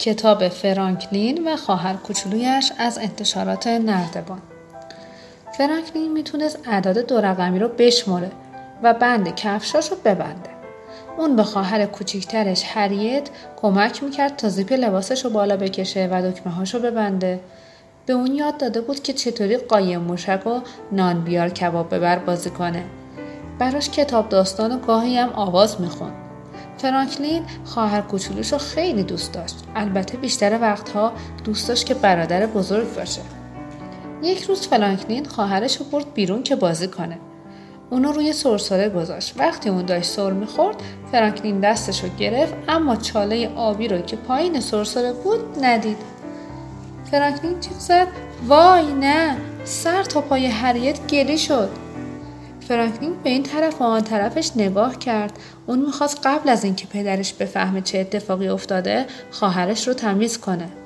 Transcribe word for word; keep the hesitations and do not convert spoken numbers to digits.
کتاب فرانکلین و خواهر کوچولویش از انتشارات نردبان. فرانکلین میتونست اعداد دو رقمی رو بشمره و بند کفشاش رو ببنده. اون به خواهر کوچیکترش هریت کمک میکرد تا زیپ لباسش رو بالا بکشه و دکمه هاش رو ببنده. به اون یاد داده بود که چطوری قایم موشک و نان بیار کباب ببر بازی کنه. براش کتاب داستان و گاهی هم آواز میخوند. فرانکلین خواهر کوچولوش رو خیلی دوست داشت. البته بیشتر وقتها دوست داشت که برادر بزرگ باشه. یک روز فرانکلین خواهرش رو برد بیرون که بازی کنه. اونو روی سرسره گذاشت. وقتی اون داشت سر میخورد، فرانکلین دستش رو گرفت اما چاله آبی رو که پایین سرسره بود ندید. فرانکلین جیغ زد: وای نه! سر تا پای هریت گلی شد. فرانکلین به این طرف و آن طرفش نگاه کرد. اون میخواست قبل از اینکه پدرش بفهمه چه اتفاقی افتاده خواهرش رو تمیز کنه.